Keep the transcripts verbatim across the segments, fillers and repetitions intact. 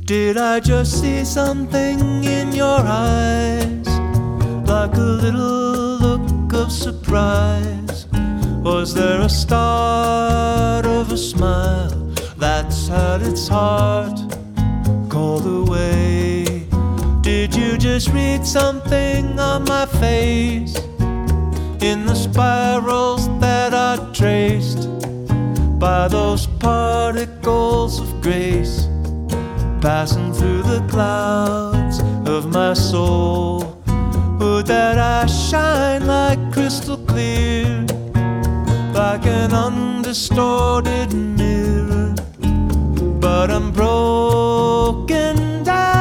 Did I just see something in your eyes, like a little look of surprise? Was there a start of a smile that's had its heart called away? Did you just read something on my face, in the spirals that I traced by those particles of grace, passing through the clouds of my soul? Would that I shine like crystal clear, like an undistorted mirror? But I'm broken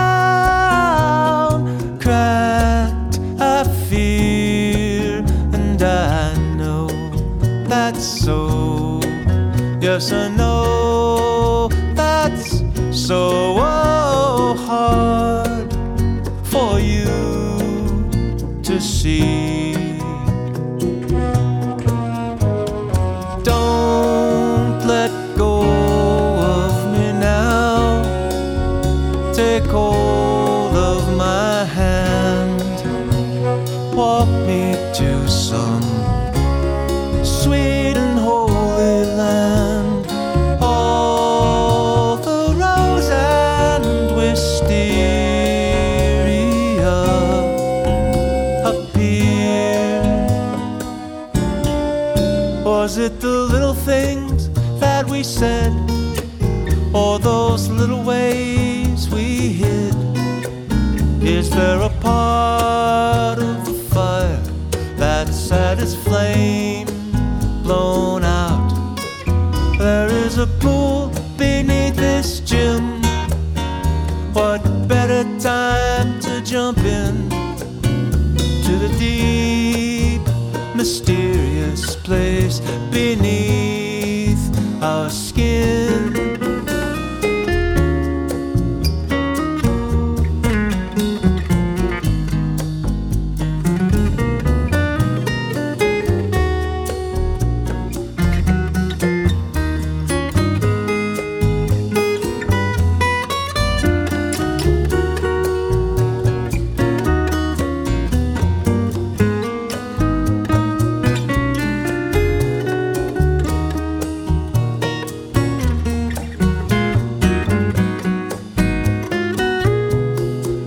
down, cracked, I fear, and I know that's so. Yes, I know that's so hard for you to see. Don't let go of me now. Take hold of my hand. Walk me to some sweet and holy land. All the rose and wisteria appear. Was it the little things that we said, or those little ways we hid? Is there a part of the fire that's had its flame blown out? There is a pool beneath this gym. What better time to jump in to the deep, mysterious place beneath our skin?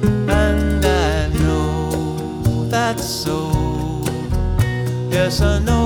So, yes, I know